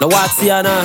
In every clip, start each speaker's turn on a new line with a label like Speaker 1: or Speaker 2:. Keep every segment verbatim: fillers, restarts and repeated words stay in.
Speaker 1: Waxiana,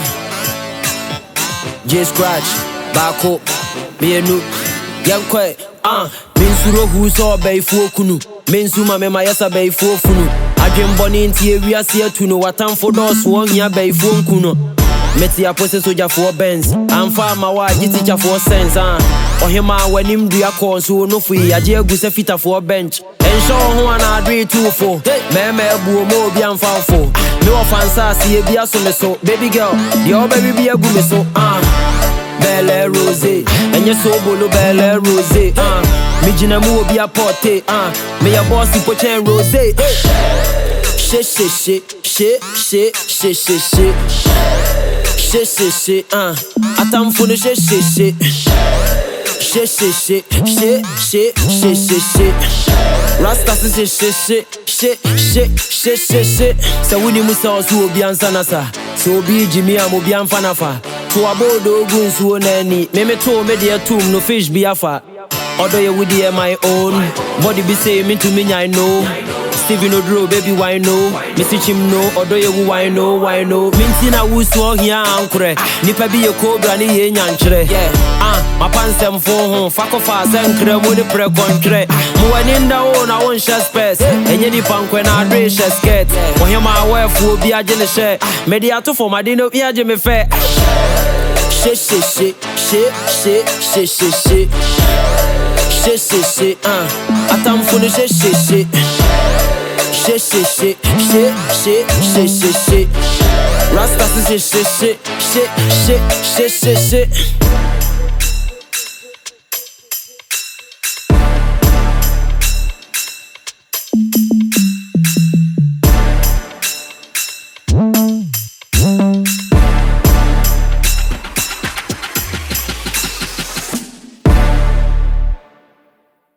Speaker 1: J Scratch, Bako, Mienu, Yankwe, ah, Minsuro who's all bay for Kunu, Minsuma Mayasa bay for Funu. I dream bonnie in Tia to know what time for those one ya bay for Kuno. Metia possess soldier for Benz, and farm my wife, teacher for sense, ah. Or him, when him do a call, so no free, a dear goose a fitter for a bench. And show one I agree two for. Meme boo mo be and foul for. No offense, I see a beer so baby girl, your baby be a good so ah. Belle Rose, and your soul bolo Belle Rose, ah. Mijina mo be a porte, ah. Me a bossy pochen Rose, shit, shit, shit, shit, shit, shit, shit, shit, shit, shit, shit, ah. Atam for the shit, shit, shit. Shit, shit, shit, shit, shit, shit, shit, shit. Rasta shit, shit, shit, shit, shit, shit, shit, shit. So we need to say so be ansanasa. So be Jimmy and Mobi and Fanafa. To about the guns who nanny. Me me to me dear tomb no fish be afa. Although you would hear my own body be say me to me I know. Stevie no draw baby why no. Me see him no. Although you why no why no. Mintina who saw here ankre. Nipa be a cobra ni ye nyanchre. Yeah. Ah, my pants them for home. Fako fast and creme with the pre contre. Mo in the own I want share space. And ye di punk when I dress share skirt. When him my wife will be a jelly share. Mediato for my dinner be a jimmy fair. Shit shit shit shit shit shit shit shit. Shit shit shit ah. Atam for the shit shit shit. Shit shit shit shit shit shit shit shit. Rasta shit shit shit shit shit shit shit shit.